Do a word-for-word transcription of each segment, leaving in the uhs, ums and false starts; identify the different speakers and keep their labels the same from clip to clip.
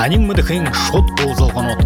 Speaker 1: танин мыдыхын шот болзалған от.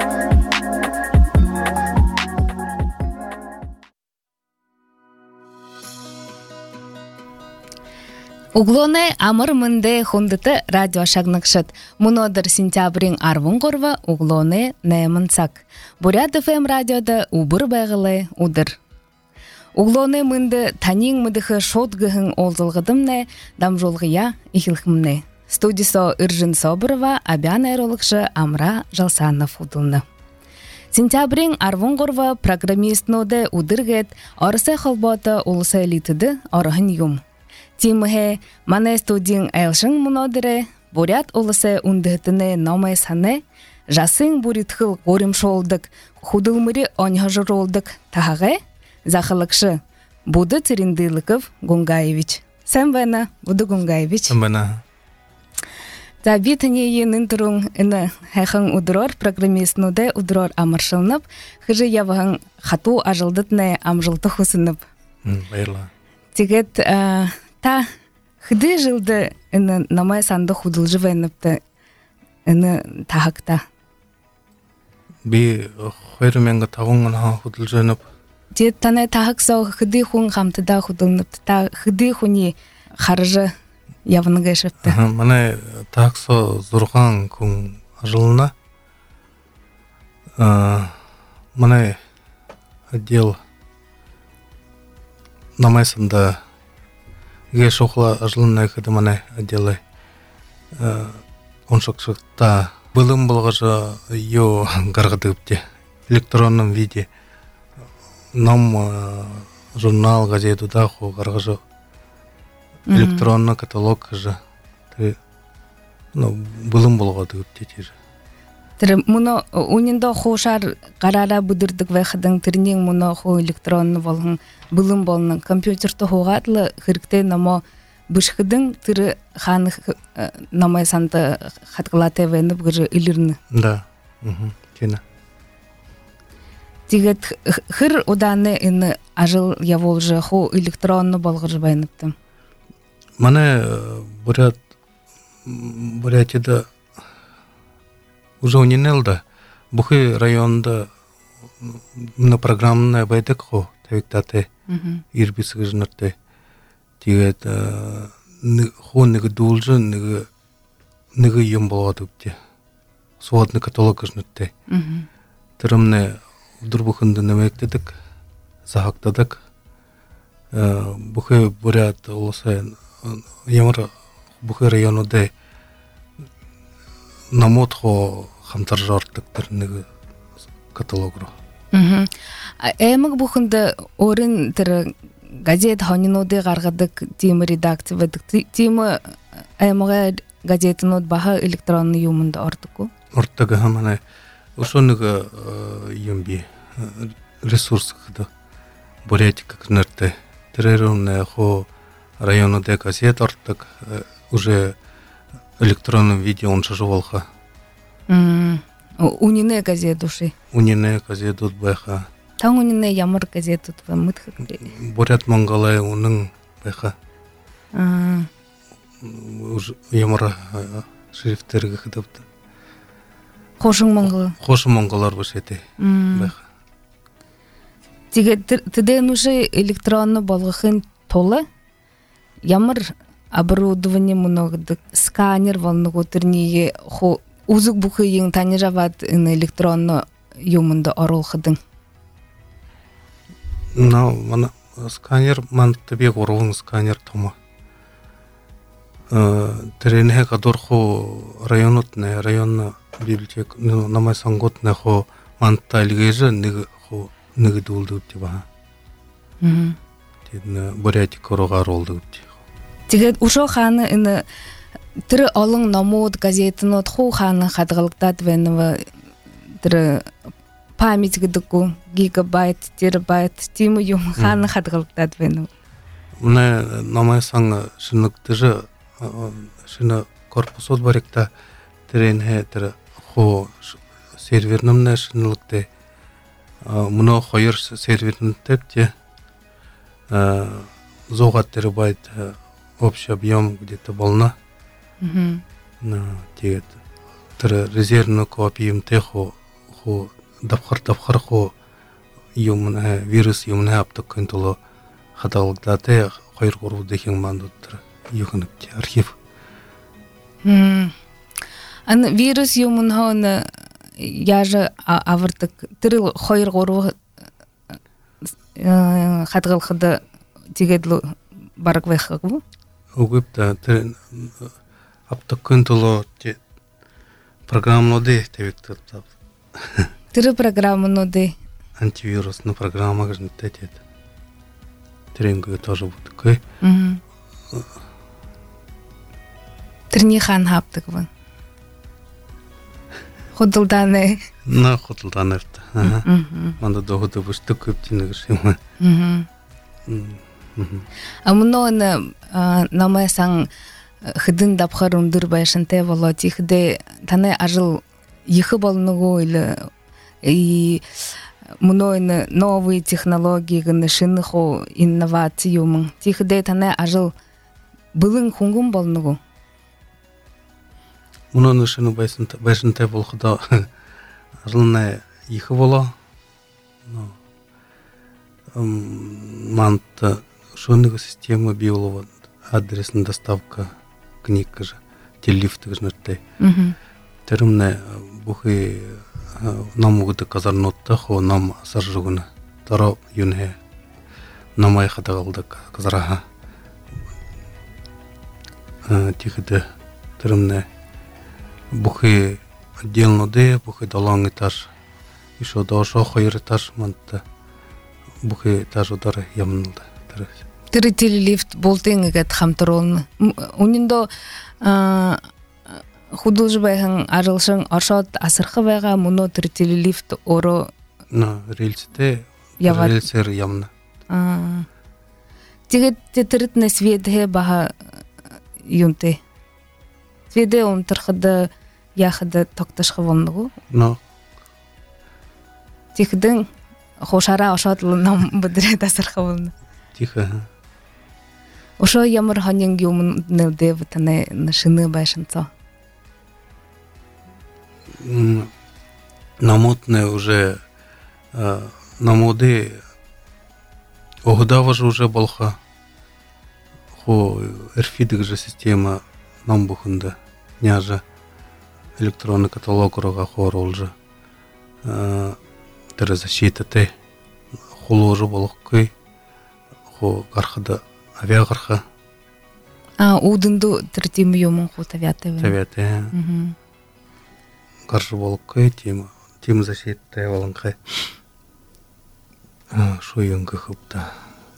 Speaker 2: Углоне амыр мынде хундыты радио шагныкшыт. Мунодыр сентябрин арвун горва углоне немынсак. Бурят эф эм радиода убыр байгылы удыр. Углоне мынды танин мыдыхы шот гыхын олзылгыдымне дамжолгыя ихилхмне. Студисо Иржин Соборова, абян аэрологшы Амра Жалсанов удылны. Сентябрин арвун горва программист ноде удыргет орысы холбота улысы элитыды орыхын юм. Тимхе мане студин айлшын мунодыре бурят улысы ундыхтыны номай саны жасын буритхыл горимшолдык худылмыри оньхажыролдык тахаге захылыкшы Буды Цириндылыков Гунгаевич. Сен бана, Буды Гунгаевич.
Speaker 3: Сен бана.
Speaker 2: За битане енин турун ины хэхэн удрор программист ноде удрор амаршылнып, хыжы явыгын хату ажылдытны амжылты хусынып.
Speaker 3: Байырла.
Speaker 2: Тегет та хыды жылды ины намай санды худылжы вайныпты ины тахакта.
Speaker 3: Би хойрменга тагунган худылжынып.
Speaker 2: Тет таны тахаксау хыды хун хамтыда худылныпты. Та хыды хуни харжы явыныга шепті.
Speaker 3: Мане тахаксау зурған күн ажылына. Мане отдел намайсында ге шоқла ажылына кеді мане отделы оншықшықта былым болғажа ё гаргадыпте электронном виде нам журнал газету да хо гаргажа электронный каталог же ну былым болғадыпте теже
Speaker 2: Тер муно унинда хошар карара будырдык вахдың тернең муно хо электронны болгон былым болгон компьютерто хогатлы хиркте намо бышхыдың тиры хан намай санты хаткалате венеп гыжы илирны.
Speaker 3: Да. Мм. Кена.
Speaker 2: Тигет хыр уданы ины ажыл яволжы хо электронны болгыжы байныпты.
Speaker 3: Мане бурят бурятида уже унинелда бухы районда на программная байдык хо тавиктате ирбис гыжнырты тигет хо ныгы дулжы ныгы ныгы ем болгадыпте сводный каталог гыжнырты тырымны дурбухынды немектедик захактадык бухы бурят олсайын ямыр бухы районуде намот хо хамтар жартыктыр ныгы каталогро.
Speaker 2: Мм. Эмэг бухынды орын тер газет хонинуде гаргадык тим редакция ведик тим эмэг газетинуд баха электронный юмында ортуку.
Speaker 3: Ортага хамана ошоныга юмби ресурс кыды бурятика кнерте терерунне хо районуде газет ортак уже электронном виде он шажувалха.
Speaker 2: Мм. Унине газет уши.
Speaker 3: Унине газет тут бэха.
Speaker 2: Там унине ямар газет тут в мытхак.
Speaker 3: Бурят Монголай унын бэха.
Speaker 2: А.
Speaker 3: Уж ямар шрифтерге хыдапты.
Speaker 2: Хошың монгол.
Speaker 3: Хошың монголар башети бэха.
Speaker 2: Тиге тиден уже электронны болгохын толы. Ямар оборудование много, сканер волного терние хо узук бухы ең тани жават ин электронно юмында оролхыдың.
Speaker 3: На мана сканер ман тебе горун сканер тома. Э теренhe кадор хо районотне районна библиотека намай санготне хо манта илгеже ник хо ник дулду тиба.
Speaker 2: Мм.
Speaker 3: Тидне бурятик корога ролду.
Speaker 2: Тиге ушо ханы ин тиры алың намод газетинот ху ханы хадгалыктат венова тиры память гдыку гигабайт терабайт тиму юм ханы хадгалыктат венова.
Speaker 3: Мне намай санга шиныктыжы шина корпусот баректа теренhe тиры хо сервернымне шинылыкты муно хойыр сервернын тепте зогат терабайт общий объем где-то волна.
Speaker 2: Мм.
Speaker 3: На тет тер резервно копием техо хо дапхар дапхар хо юмна вирус юмна аптык контоло хаталыктате хайр гору деген мандыттыр югынып архив.
Speaker 2: Ан вирус юмун хон яжы авыртык тирил хайр гору хатгалхыды тигедлу барак вехгу.
Speaker 3: Угупта тер аптык контоло те программноде тевиктер тап.
Speaker 2: Тирил программноде
Speaker 3: Антивирусная программа, говорит, это тренинговый тоже будет такой.
Speaker 2: Тренихан хаптык вы. Ходылданы.
Speaker 3: На ходылданы это. Манда доходы бы что көптен решим.
Speaker 2: А много намайсан хидин дапхарун дурбайшын те было тихде тане ажил ехы болного или и мнойны новые технологии гны шинхо инновациюм тихде тане ажил былын хунгум болного.
Speaker 3: Мнойны шины байсын байшын те болхуда ажылна ехы бола. Манта шонного система биолова адресная доставка книг же телефт гнерте. Термне бухи нам могут казарнотта хо нам саржугна таро юнhe намай хатагалда казараха тихде термне бухи отдельно де бухи даланг этаж еще дошо хайр этаж манта бухи этаж удар ямнда
Speaker 2: Тиритил лифт болтеңгет хамтырон униндо художбайхан арылшын аршат асырхы байга муно тиритил лифт оро
Speaker 3: на рельсте рельсер ямна.
Speaker 2: А. Тигет тиритне сведhe баха юнте. Сведе он тырхыды яхыды токташхы болнугу.
Speaker 3: Но.
Speaker 2: Тихдин хошара ашатлынан бдре тасырхы болну.
Speaker 3: Тихо.
Speaker 2: Ошо ямар ханин юмн нелде втане нашины байшынца.
Speaker 3: Намотне уже на моды огдава же уже болха хо эрфидик же система нам бухында няжа электронный каталог рога хорол же тер защита те холоже болохкой хо гархада авиагарха
Speaker 2: А удынду третим юмун хо тавяте.
Speaker 3: Тавяте.
Speaker 2: Мгм.
Speaker 3: Каршы болохкой тема тема защита волонкай. А шо юнга хупта.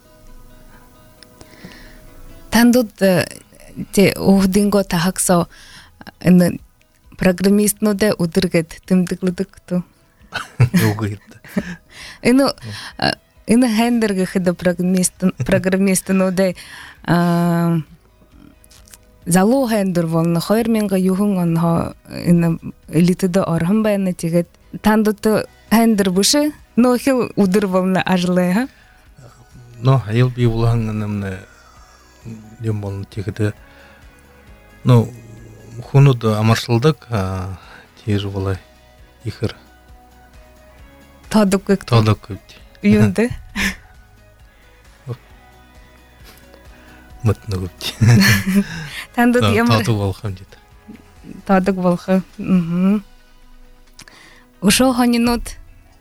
Speaker 2: Тандут те ухдинго тахаксо эн программист ноде удыргет тымдыклыдыкту.
Speaker 3: Югыйт.
Speaker 2: Эно эно хендерге хыда программист программист ноде а залу хендер волна хайрменга юхун анха эн элитеде архам байна тигет тандут хендер бушы нохил удыр волна ажлеха.
Speaker 3: Но хайыл би уланганымны дем болын тигеде. Ну хунуды амаршылдык тиежи болай ихыр.
Speaker 2: Тадык көк.
Speaker 3: Тадык көк.
Speaker 2: Юнде.
Speaker 3: Мытны көк.
Speaker 2: Тандут ямар
Speaker 3: Тадык болхам дейді.
Speaker 2: Тадык болхы. Мгм. Ошо ханинот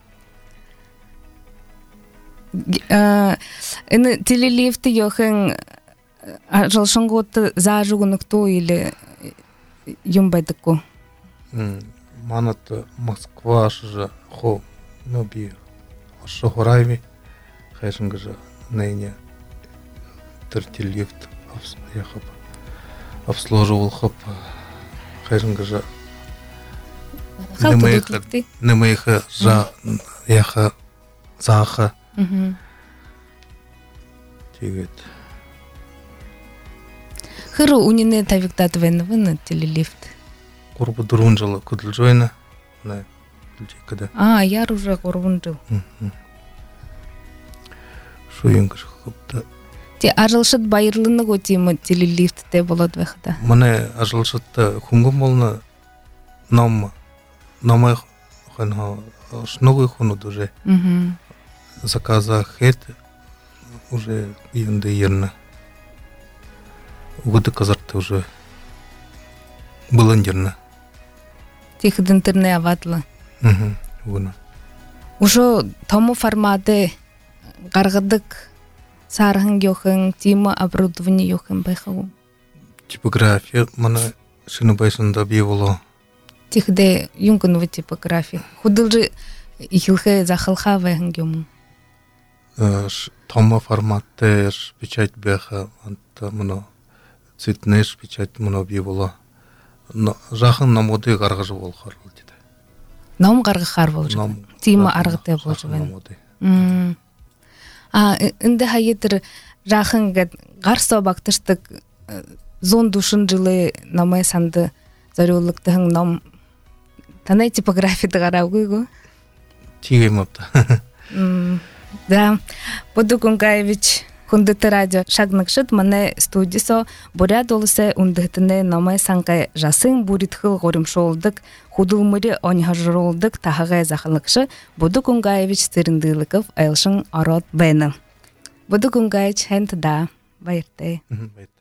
Speaker 2: э эне телелифт йохен ажалшынгот зажугунукту или юмбайдыку.
Speaker 3: Манат Москва же хо ну би шохорайми хайшынга же нейне тертилифт яхап обслуживал хап хайшынга же немейха за яха заха тигет.
Speaker 2: Хыру унине тавиктат вен телелифт.
Speaker 3: Корбу дурунжала кудлжойна на когда.
Speaker 2: А, яр уже корбунжил.
Speaker 3: Шо юнгаш хопта.
Speaker 2: Те ажалшыт байырлыны го тема телелифт те болот вехта.
Speaker 3: Мане ажалшытта хунгум болна нам нам хан шновый хунуд уже
Speaker 2: Мгм.
Speaker 3: заказа хет уже юнда ерна. Угоды казарты уже быландерна.
Speaker 2: Тихд интерне аватлы.
Speaker 3: Угу, уна.
Speaker 2: Ушо тому форматы гаргадык сархан гёхын, тима оборудование ёхын байхау.
Speaker 3: Типография мана шинобайсында биволо.
Speaker 2: Тихде юнгынова типография. Худылжы ихилхэ захалха байхан гёмун.
Speaker 3: Тома форматы печать бяха анта мана цветный печать мана биволо. Но жахын намоды гаргажы болхар дейді.
Speaker 2: Ном гаргахар болжы.
Speaker 3: Нам-
Speaker 2: Тима
Speaker 3: жахын-
Speaker 2: аргытай болжы
Speaker 3: жахын
Speaker 2: бен.
Speaker 3: намоды.
Speaker 2: М. А инде хайетер жахын гад гарсо бактыштык зон душын жылы намай санды зарёлыктыгын ном танай типографияды гараугуйгу.
Speaker 3: Тигем апта.
Speaker 2: М, Да, Бодугунгаевич Хундыты радио шагныкшыт мане студисо буря долысе ундыhtыне намай санкай жасын буритхыл горимшолдык худулмыры оньхажролдык тахагай захалыкшы Бодугунгаевич Сырындылыков айлшын арот бэны. Бодугунгаевич хэнтда байырты.
Speaker 3: Мгм, байт.